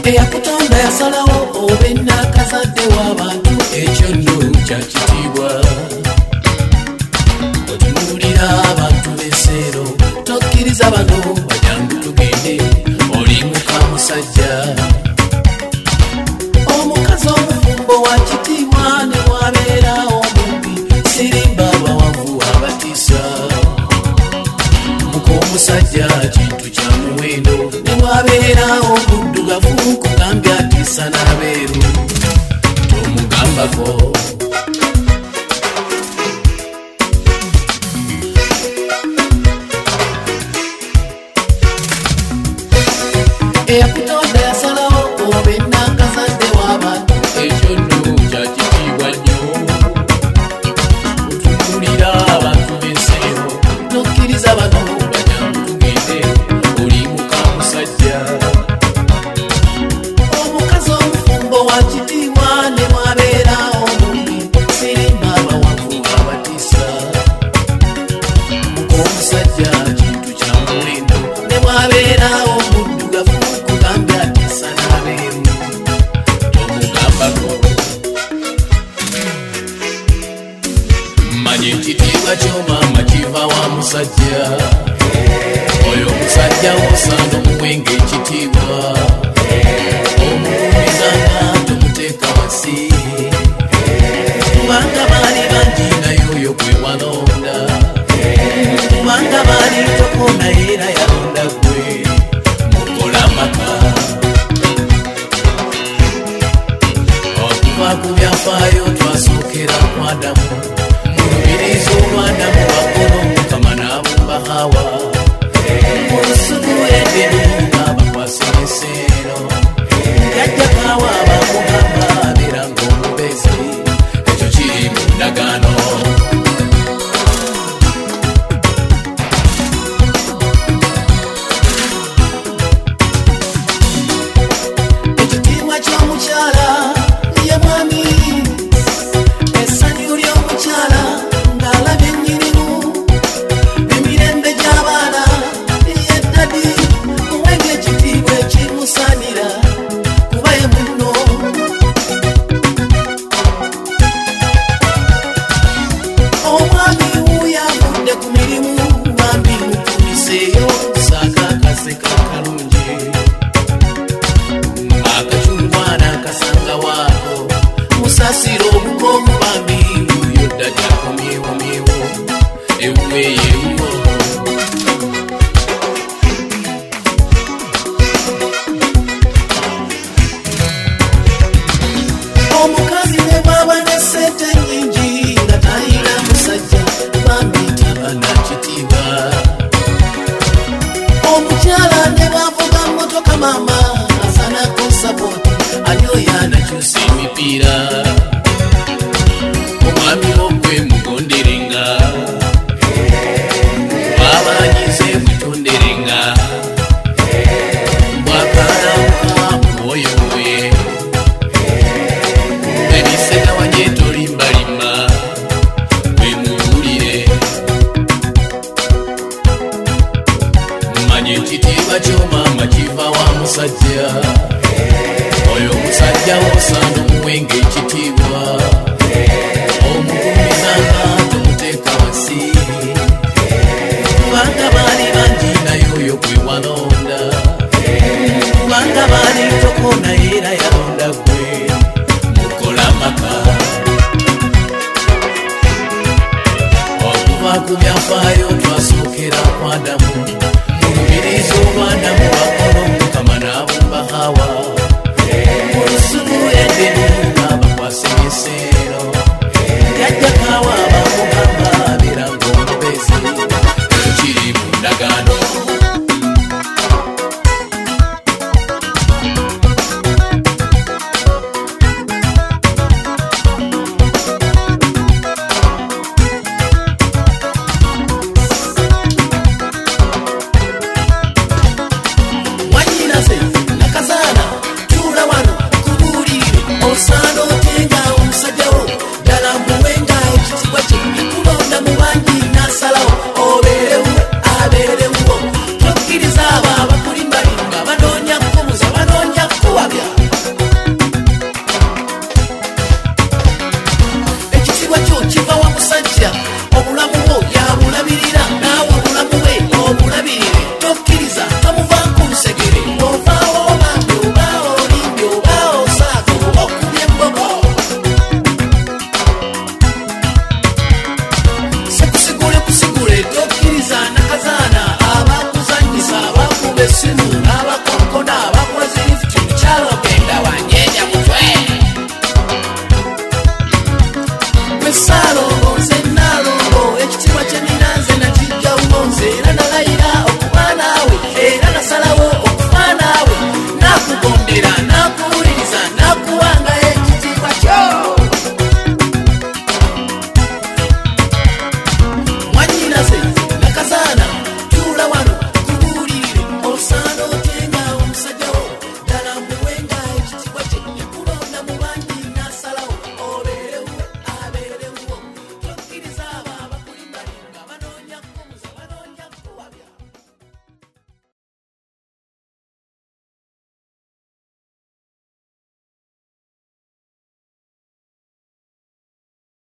eyakutonda yasalawo obenna akazadde w'abantu ekyo nno kyakitiibwa otunuulira abantu b'enseero tokkiriza bano bajangu tugende oli muka musajja omukazi omufumbo wa kitiibwa ne wabeera omubbi sirimba abawavu abatiisa muka omusajja kintu kya muwendo ne wabeera omuddugavu kugambya atiisa n'abeeru tomugambako eyakutonda yasalawo obenna akazadde w'abantu ekyo nno kyakitiibwa nnyo otunuulira abantu b'enseero nokkiriza bano bajangu tugende oli muka musajja omukazi omufumbo wa kitiibwa ne mwabeera omubbi sirimba abawavu abatiisa muka omusajja kintu kya muwendo ne mwabeera omuddugavu kugambya atiisa n'abeeru tomugambako manya ekitiibwa ky'omama kiva wa musajja oyo omusajja wosaana omuwenga ekitiibwa omugumizanga tomuteeka wansi kubanga baali bangi naye oyo gwe walonda kubanga baali tokona era yalonda gwe mukola maka okuva ku byafaayo twasookera ku Adamu mu lubirizi olw'Adamu bakola omukama n'abumba Hawa mu lusuku Edeni abakwasa enseero yajja Hawa abakugamba abeera ng'omubezi ekyo kiri mu ndagaano ekitiibwa ky'omukyala ye mwami essanyu ly'omukyala ng'alabye nnyinimu emirembe gy'abaana ye ddadi muwenga ekitiibwa ekimusaanira kuba ye munno omwami wuuyo avudde ku mirimu bambi mutumiseeyo saaka akaseka akalungi akacungwa n'akasanga waako musasira obukomu bambi wuuyo ddadi akomyewomyewo ewuwe yewuwo omukazi ne bwaba ne ssente nnyingi nga talina musajja bambi tabana kitiibwa omukyala ne bwavuga mmotoka maama asanako sapooti ali oyo anakyusa emipiira omwami ogwe mugonderenga bwabanyize mwetonderenga bwakalamuka mwoyo we ebisegawanye tolimbalimba gwe muwulire manya ekitiibwa ky'omama kiva wa musajja oyo omusajja wosaana omuwenga ekitiibwa omugumizanga tomuteeka wansi kubanga baali bangi naye oyo gwe walonda